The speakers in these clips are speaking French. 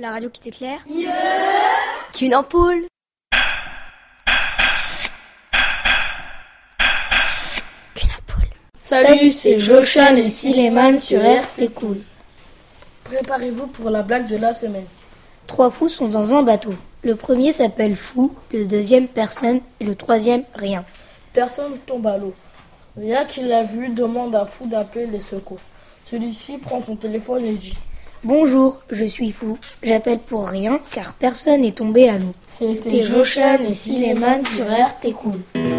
la radio qui t'éclaire. Qu'une ampoule. Salut, c'est Joshan et Sileman sur RT Cool. Préparez-vous pour la blague de la semaine. 3 fous sont dans un bateau. Le premier s'appelle Fou, le deuxième Personne et le troisième Rien. Personne tombe à l'eau. Rien qui l'a vu demande à Fou d'appeler les secours. Celui-ci prend son téléphone et dit: Bonjour, je suis Fou. J'appelle pour rien car personne n'est tombé à l'eau. C'était Joshan et Sileman sur RT Cool.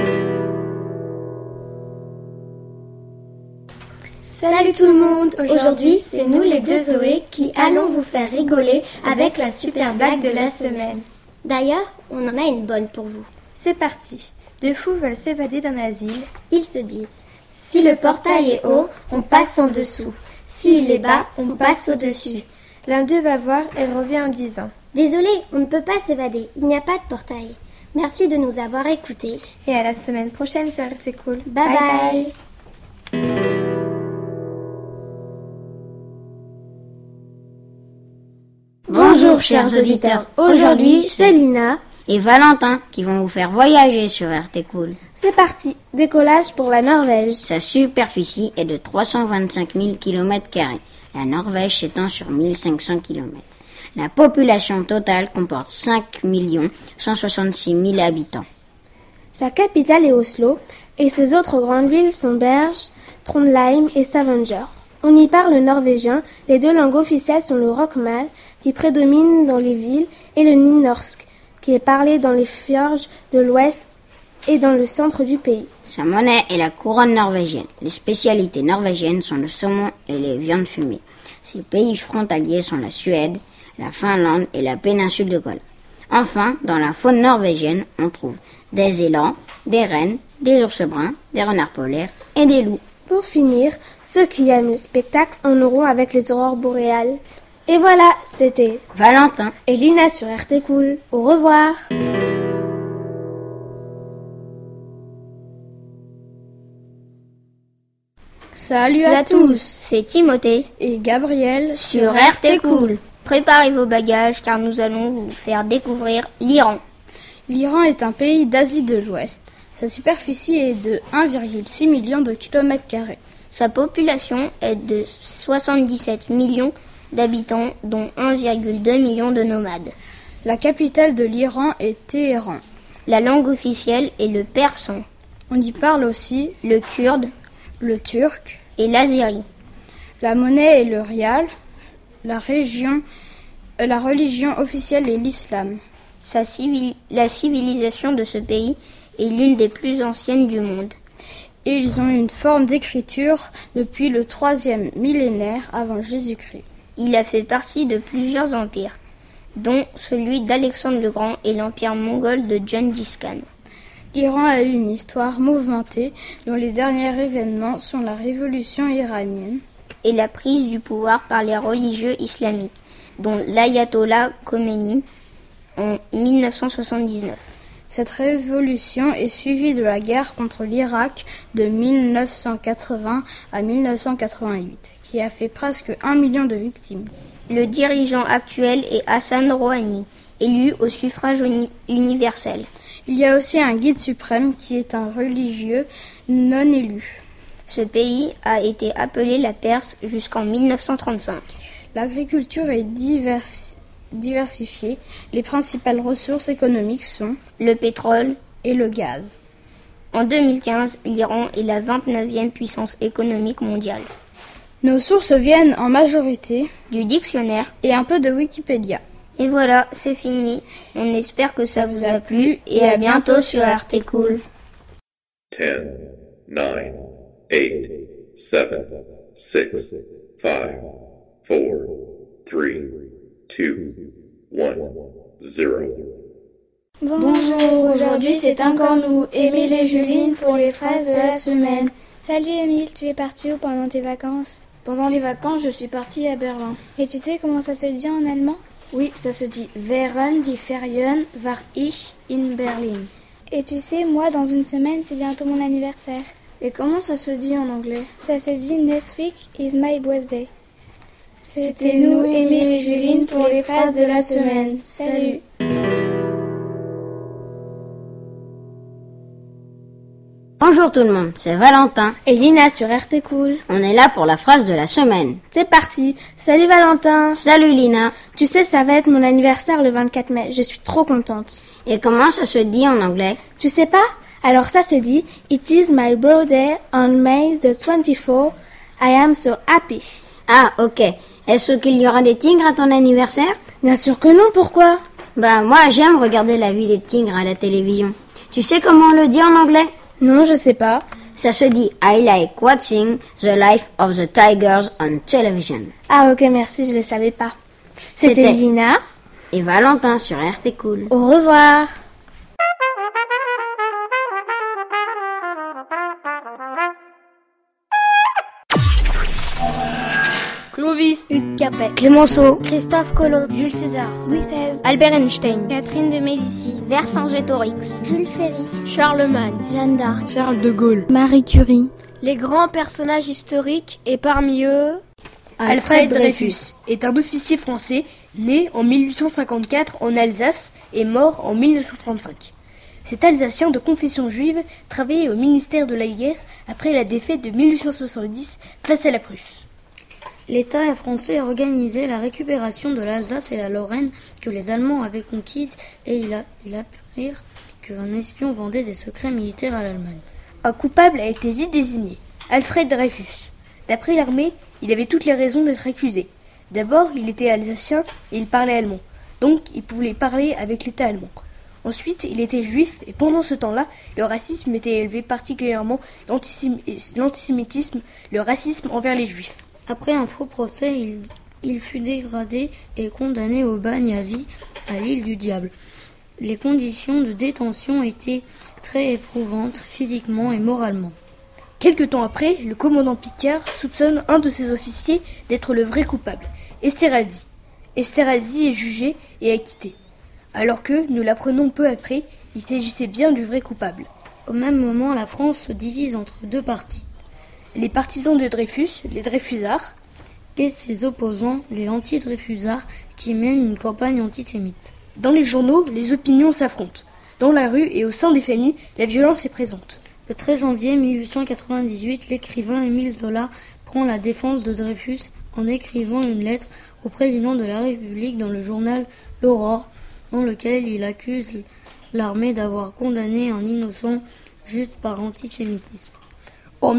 Salut tout le monde! Aujourd'hui, c'est nous les deux Zoé qui allons vous faire rigoler avec la super blague de la semaine. D'ailleurs, on en a une bonne pour vous. C'est parti. 2 fous veulent s'évader d'un asile. Ils se disent: si le portail est haut, on passe en dessous. S'il est bas, on passe au-dessus. L'un d'eux va voir et revient en disant: Désolé, on ne peut pas s'évader, il n'y a pas de portail. Merci de nous avoir écoutés. Et à la semaine prochaine sur RT Cool. Bye bye. Bonjour chers auditeurs, aujourd'hui c'est Lina et Valentin qui vont vous faire voyager sur RT Cool. C'est parti, décollage pour la Norvège. Sa superficie est de 325 000 km². La Norvège s'étend sur 1500 km. La population totale comporte 5 166 000 habitants. Sa capitale est Oslo et ses autres grandes villes sont Berge, Trondheim et Stavanger. On y parle norvégien, les 2 langues officielles sont le rockmal, qui prédomine dans les villes, et le nynorsk, qui est parlé dans les fjords de l'ouest et dans le centre du pays. Sa monnaie est la couronne norvégienne. Les spécialités norvégiennes sont le saumon et les viandes fumées. Ses pays frontaliers sont la Suède, la Finlande et la péninsule de Kola. Enfin, dans la faune norvégienne, on trouve des élans, des rennes, des ours bruns, des renards polaires et des loups. Pour finir, ceux qui aiment le spectacle en auront avec les aurores boréales. Et voilà, c'était Valentin et Lina sur RT Cool. Au revoir. Salut à tous, c'est Timothée et Gabriel sur RT Cool. Préparez vos bagages car nous allons vous faire découvrir l'Iran. L'Iran est un pays d'Asie de l'Ouest. Sa superficie est de 1,6 million de km². Sa population est de 77 millions d'habitants, dont 1,2 million de nomades. La capitale de l'Iran est Téhéran. La langue officielle est le persan. On y parle aussi le kurde, le turc et l'azéri. La monnaie est le rial. La religion officielle est l'islam. La civilisation de ce pays est l'une des plus anciennes du monde. Et ils ont une forme d'écriture depuis le 3e millénaire avant Jésus-Christ. Il a fait partie de plusieurs empires, dont celui d'Alexandre le Grand et l'empire mongol de Gengis Khan. L'Iran a eu une histoire mouvementée dont les derniers événements sont la révolution iranienne et la prise du pouvoir par les religieux islamiques, dont l'ayatollah Khomeini en 1979. Cette révolution est suivie de la guerre contre l'Irak de 1980 à 1988, qui a fait presque 1 million de victimes. Le dirigeant actuel est Hassan Rouhani, élu au suffrage universel. Il y a aussi un guide suprême qui est un religieux non élu. Ce pays a été appelé la Perse jusqu'en 1935. L'agriculture est diversifiée. Les principales ressources économiques sont le pétrole et le gaz. En 2015, l'Iran est la 29e puissance économique mondiale. Nos sources viennent en majorité du dictionnaire et un peu de Wikipédia. Et voilà, c'est fini. On espère que ça vous a plu et à bientôt sur RT Cool. 10, 9, 8, 7, 6, 5, 4, 3, 2, 1, 0. Bonjour, aujourd'hui c'est encore nous, Émile et Juline pour les phrases de la semaine. Salut Émile, tu es parti où pendant tes vacances? Pendant les vacances, je suis partie à Berlin. Et tu sais comment ça se dit en allemand? Oui, ça se dit Während die Ferien war ich in Berlin. Et tu sais, moi, dans une semaine, c'est bientôt mon anniversaire. Et comment ça se dit en anglais? Ça se dit Next week is my birthday. C'était nous, Émile et Juline, Pauline pour les phrases de la semaine. Salut. Bonjour tout le monde, c'est Valentin. Et Lina sur RT Cool. On est là pour la phrase de la semaine. C'est parti. Salut Valentin. Salut Lina. Tu sais, ça va être mon anniversaire le 24 mai. Je suis trop contente. Et comment ça se dit en anglais? Tu sais pas? Alors ça se dit It is my birthday on May the 24th. I am so happy. Ah, ok. Est-ce qu'il y aura des tigres à ton anniversaire? Bien sûr que non, pourquoi? Moi j'aime regarder la vie des tigres à la télévision. Tu sais comment on le dit en anglais? Non, je sais pas. Ça se dit I like watching the life of the tigers on television. Ah ok, merci, je le savais pas. C'était Lina et Valentin sur RT Cool. Au revoir. Clovis, Hugues Capet, Clémenceau, Christophe Colomb, Jules César, Louis XVI, Albert Einstein, Catherine de Médicis, Vercingétorix, Jules Ferry, Charlemagne, Jeanne d'Arc, Charles de Gaulle, Marie Curie. Les grands personnages historiques et parmi eux, Alfred Dreyfus est un officier français né en 1854 en Alsace et mort en 1935. Cet Alsacien de confession juive travaillait au ministère de la guerre après la défaite de 1870 face à la Prusse. L'État français a organisé la récupération de l'Alsace et la Lorraine que les Allemands avaient conquises et il apprirent qu'un espion vendait des secrets militaires à l'Allemagne. Un coupable a été vite désigné, Alfred Dreyfus. D'après l'armée, il avait toutes les raisons d'être accusé. D'abord, il était alsacien et il parlait allemand, donc il pouvait parler avec l'État allemand. Ensuite, il était juif et pendant ce temps-là, le racisme était élevé, particulièrement l'antisémitisme, le racisme envers les juifs. Après un faux procès, il fut dégradé et condamné au bagne à vie à l'île du Diable. Les conditions de détention étaient très éprouvantes physiquement et moralement. Quelque temps après, le commandant Picard soupçonne un de ses officiers d'être le vrai coupable, Esterhazy. Esterhazy est jugé et acquitté. Alors que, nous l'apprenons peu après, il s'agissait bien du vrai coupable. Au même moment, la France se divise entre deux partis. Les partisans de Dreyfus, les Dreyfusards, et ses opposants, les anti-Dreyfusards, qui mènent une campagne antisémite. Dans les journaux, les opinions s'affrontent. Dans la rue et au sein des familles, la violence est présente. Le 13 janvier 1898, l'écrivain Émile Zola prend la défense de Dreyfus en écrivant une lettre au président de la République dans le journal L'Aurore, dans lequel il accuse l'armée d'avoir condamné un innocent juste par antisémitisme. En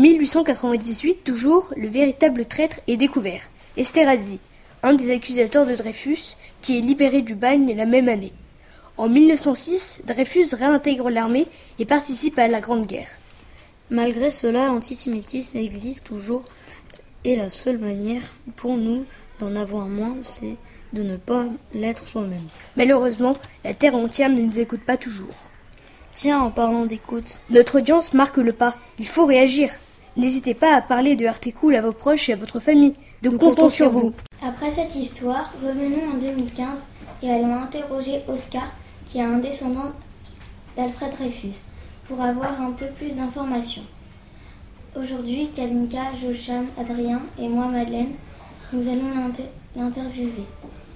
1898, toujours, le véritable traître est découvert, Esterhazy, un des accusateurs de Dreyfus, qui est libéré du bagne la même année. En 1906, Dreyfus réintègre l'armée et participe à la Grande Guerre. Malgré cela, l'antisémitisme existe toujours et la seule manière pour nous d'en avoir moins, c'est de ne pas l'être soi-même. Malheureusement, la terre entière ne nous écoute pas toujours. Tiens, en parlant d'écoute, notre audience marque le pas. Il faut réagir. N'hésitez pas à parler de RT Cool à vos proches et à votre famille. Nous comptons sur vous. Après cette histoire, revenons en 2015 et allons interroger Oscar, qui est un descendant d'Alfred Dreyfus, pour avoir un peu plus d'informations. Aujourd'hui, Kalinka, Joshan, Adrien et moi, Madeleine, nous allons l'interviewer.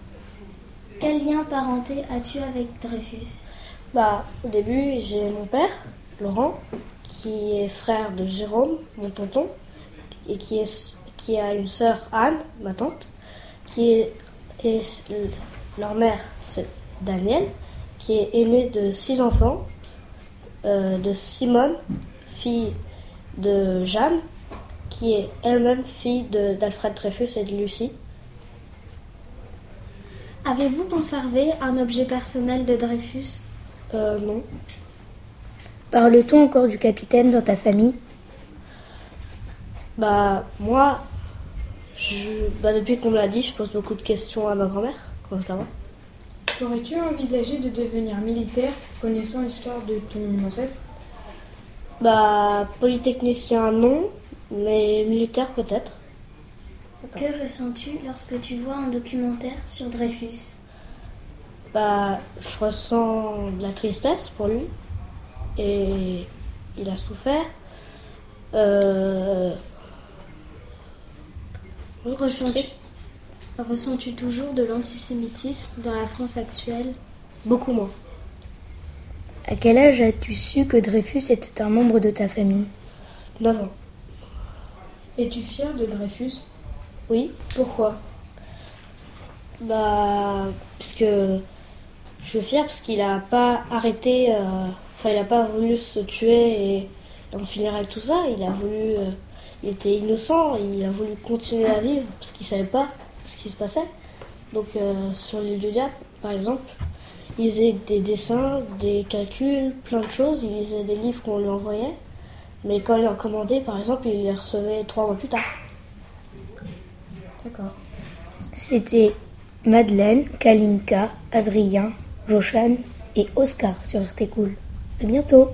Quel lien parenté as-tu avec Dreyfus ? Au début, j'ai mon père, Laurent, qui est frère de Jérôme, mon tonton, et qui a une sœur, Anne, ma tante, et leur mère, c'est Daniel, qui est aînée de 6 enfants, de Simone, fille de Jeanne, qui est elle-même fille d'Alfred Dreyfus et de Lucie. Avez-vous conservé un objet personnel de Dreyfus ? Non. Parle-t-on encore du capitaine dans ta famille ? Moi, depuis qu'on me l'a dit, je pose beaucoup de questions à ma grand-mère quand je la vois. Aurais-tu envisagé de devenir militaire, connaissant l'histoire de ton ancêtre ? Polytechnicien, non, mais militaire peut-être. Que ressens-tu lorsque tu vois un documentaire sur Dreyfus ? Je ressens de la tristesse pour lui. Et il a souffert. Ressens-tu toujours de l'antisémitisme dans la France actuelle ? Beaucoup moins. À quel âge as-tu su que Dreyfus était un membre de ta famille ? 9 ans. Es-tu fier de Dreyfus ? Oui. Pourquoi ? Parce que je suis fière parce qu'il a pas arrêté, il a pas voulu se tuer et en finir avec tout ça. Il était innocent, il a voulu continuer à vivre parce qu'il savait pas ce qui se passait. Donc sur l'île du Diable, par exemple, il faisait des dessins, des calculs, plein de choses. Il lisait des livres qu'on lui envoyait. Mais quand il en commandait, par exemple, il les recevait 3 mois plus tard. D'accord. C'était Madeleine, Kalinka, Adrien, Joshan et Oscar sur RT Cool. À bientôt.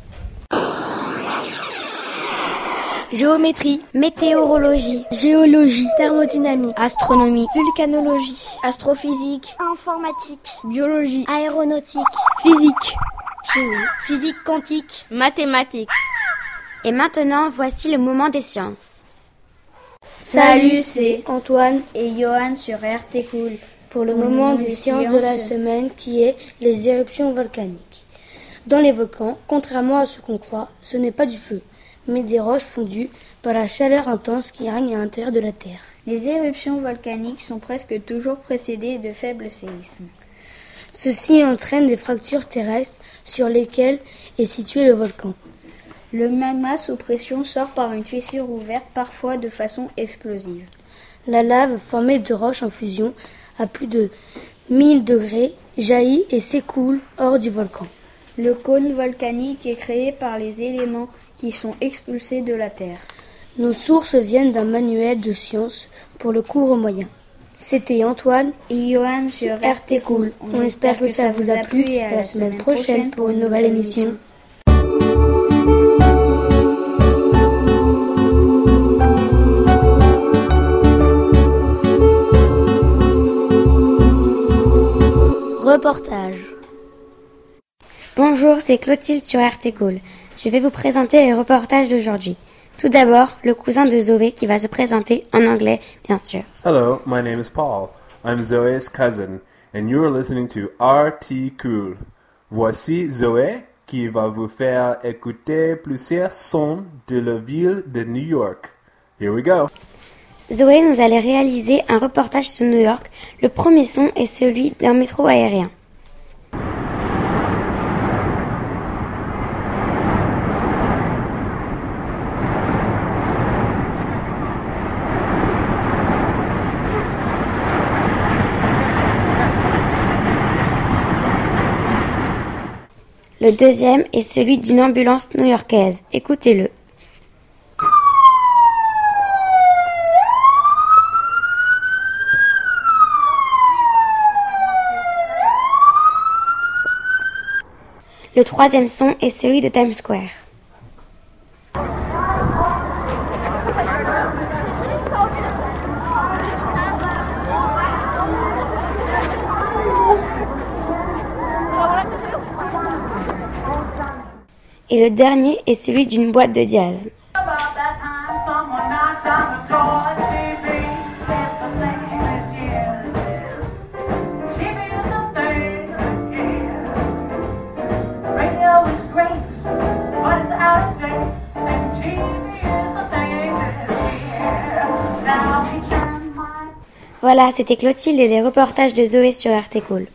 Géométrie, Météorologie, géologie, thermodynamique, astronomie, vulcanologie, astrophysique, Informatique, biologie, aéronautique, physique, chimie, physique quantique. mathématiques. Et maintenant, voici le moment des sciences. Salut, c'est Antoine Et Johan sur RT Cool. pour le moment des sciences de la semaine qui est les éruptions volcaniques. Dans les volcans, contrairement à ce qu'on croit, ce n'est pas du feu, mais des roches fondues par la chaleur intense qui règne à l'intérieur de la Terre. Les éruptions volcaniques sont presque toujours précédées de faibles séismes. Ceci entraîne des fractures terrestres sur lesquelles est situé le volcan. Le magma sous pression sort par une fissure ouverte, parfois de façon explosive. La lave formée de roches en fusion à plus de 1000 degrés jaillit et s'écoule hors du volcan. Le cône volcanique est créé par les éléments qui sont expulsés de la Terre. Nos sources viennent d'un manuel de sciences pour le cours moyen. C'était Antoine Et Johan sur RT Cool. On espère que ça vous a plu et à la semaine prochaine pour une nouvelle émission. Reportage. Bonjour, c'est Clotilde sur RT Cool. Je vais vous présenter les reportages d'aujourd'hui. Tout d'abord, le cousin de Zoé qui va se présenter en anglais, bien sûr. Hello, my name is Paul. I'm Zoe's cousin, and you're listening to RT Cool. Voici Zoé qui va vous faire écouter plusieurs sons de la ville de New York. Here we go. Zoé nous allait réaliser un reportage sur New York. Le premier son est celui d'un métro aérien. Le deuxième est celui d'une ambulance new-yorkaise. Écoutez-le. Le troisième son est celui de Times Square. Et le dernier est celui d'une boîte de jazz. Voilà, c'était Clotilde et les reportages de Zoé sur RT Cool.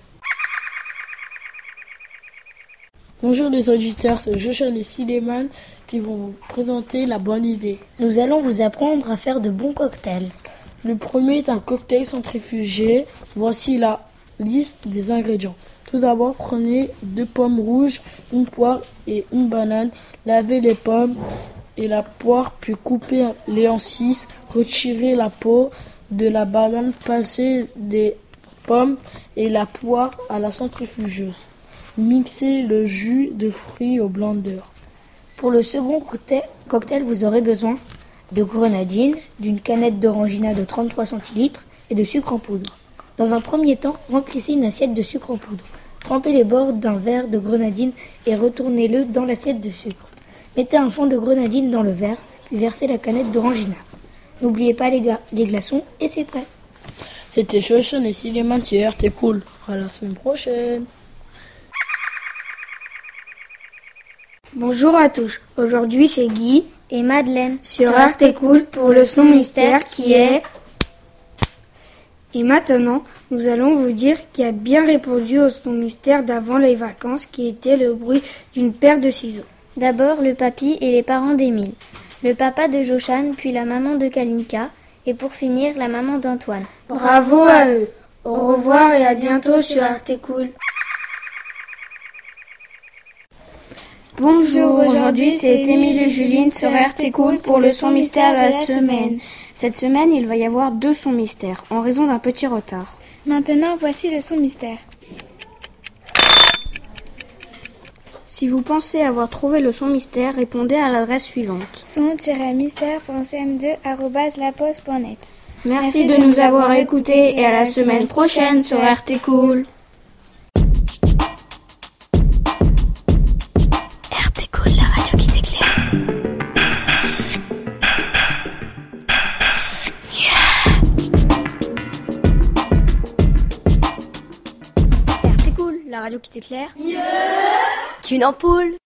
Bonjour les auditeurs, c'est Joshan et Sileman qui vont vous présenter la bonne idée. Nous allons vous apprendre à faire de bons cocktails. Le premier est un cocktail centrifugé. Voici la liste des ingrédients. Tout d'abord, prenez 2 pommes rouges, une poire et une banane. Lavez les pommes et la poire, puis coupez-les en 6. Retirez la peau de la banane, passez les pommes et la poire à la centrifugeuse. Mixez le jus de fruits au blender. Pour le second cocktail, vous aurez besoin de grenadine, d'une canette d'orangina de 33 centilitres et de sucre en poudre. Dans un premier temps, remplissez une assiette de sucre en poudre. Trempez les bords d'un verre de grenadine et retournez-le dans l'assiette de sucre. Mettez un fond de grenadine dans le verre, puis versez la canette d'orangina. N'oubliez pas les glaçons et c'est prêt. C'était Shoshone et Silliman sur RT Cool. À la semaine prochaine. Bonjour à tous. Aujourd'hui, c'est Guy et Madeleine sur RT Cool pour le son mystère qui est... Et maintenant, nous allons vous dire qui a bien répondu au son mystère d'avant les vacances, qui était le bruit d'une paire de ciseaux. D'abord, le papy et les parents d'Émile, le papa de Joshane, puis la maman de Kalinka, et pour finir, la maman d'Antoine. Bravo à eux. Au revoir et à bientôt sur RT Cool. Bonjour, aujourd'hui c'est Émile et Juline sur RT Cool pour le son mystère de la semaine. Cette semaine, il va y avoir 2 sons mystères, en raison d'un petit retard. Maintenant, voici le son mystère. Si vous pensez avoir trouvé le son mystère, répondez à l'adresse suivante. son-mystère.cm2@laposte.net. Merci de nous avoir écoutés et à la semaine prochaine sur RT Cool. RT Cool, la radio qui t'éclaire. RT Cool, la radio qui t'éclaire. Une ampoule.